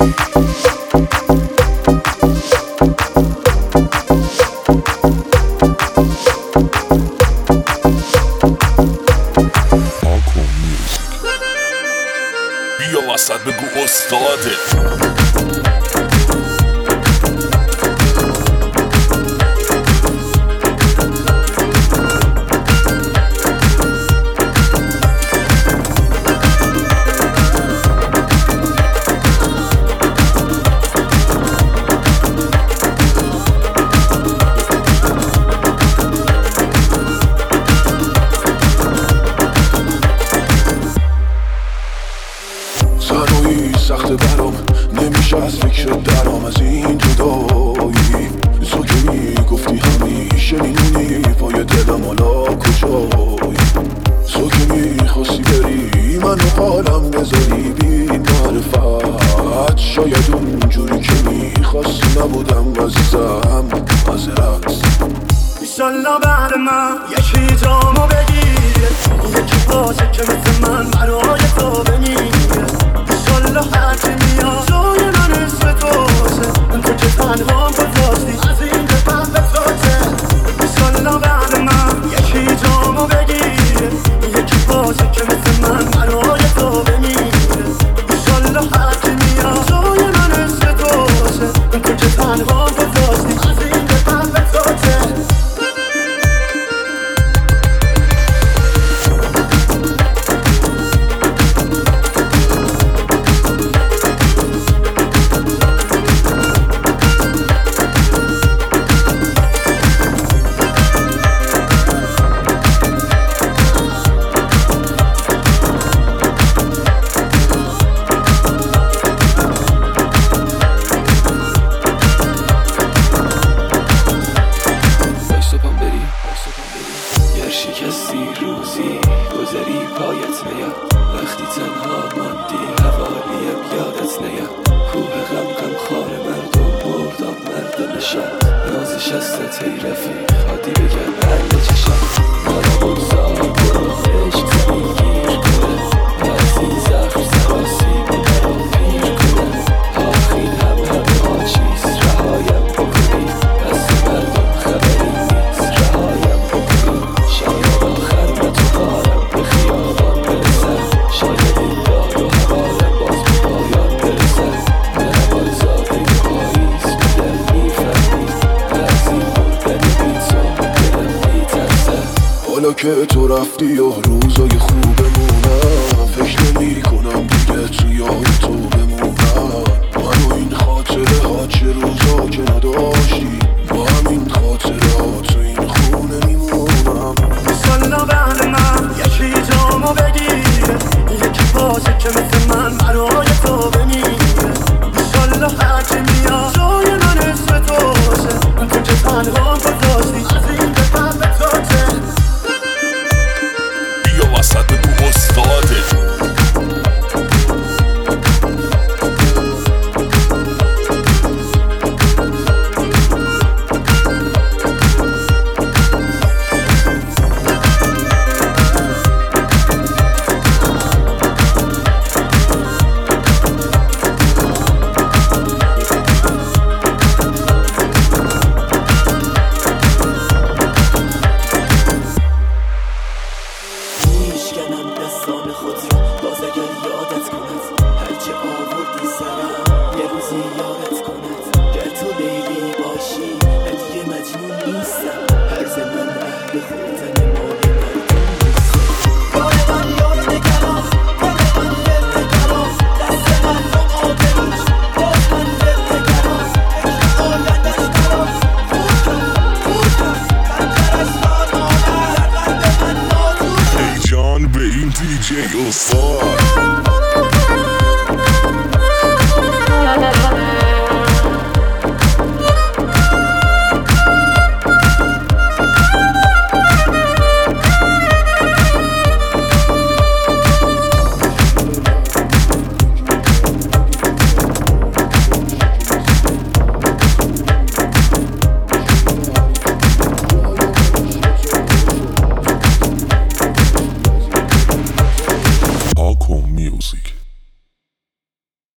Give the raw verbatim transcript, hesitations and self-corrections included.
بیا وسط بگو استاده. تنهایی سخت برام نمیشه از فکر درام از این جدایی. تو که میگفتی همیشه میمونی پای دلم حالا کجایی. تو که میخواستی بری منو حالم بذاری بی معرفت. شاید اونجوری که میخواستی نبودم عزیزم معذرت. ایشالله بعد من یکی جامو بگیره، یکی باشه که مثل من برای تو بمیره. ایشالله هرچی میاد جای من اسم توشه، من تو که تنها گذاشتی از این به قلب توشه. ایشالله بعد من یکی جامو بگیره، یکی باشه که مثل من برای تو بمیره. ایشالله هرچی میاد جای من اسم توشه، من تو که تنها گذاشتی از این به قلب توشه. شکستی روزی گذری پایت نیاد، وقتی تنها ماندی حوالیم یادت نیاد. کوه غم غم خار مردم مردم مرد نشان، نازش هستت ای رفیق خادی بگم بله چشم. مارا بگذار برو عشق زمین گیر کنه، نزدی زخم سراسی برا پیر کنه. آخین هم همه ها چیز رهایم بکنی، دست مردم خبری نیست رهایم بکنی. شاید آخر من تو کارم به خیابان برسم، شاید این دار و حوالم باز به پایان برسم. منم آزاده پاییز بدل میفهمی، از این بردن بی تو دلم میترسم. حالا که تو رفتی و روزای خوبمونم، فکر نمی کنم دیگه تو یاد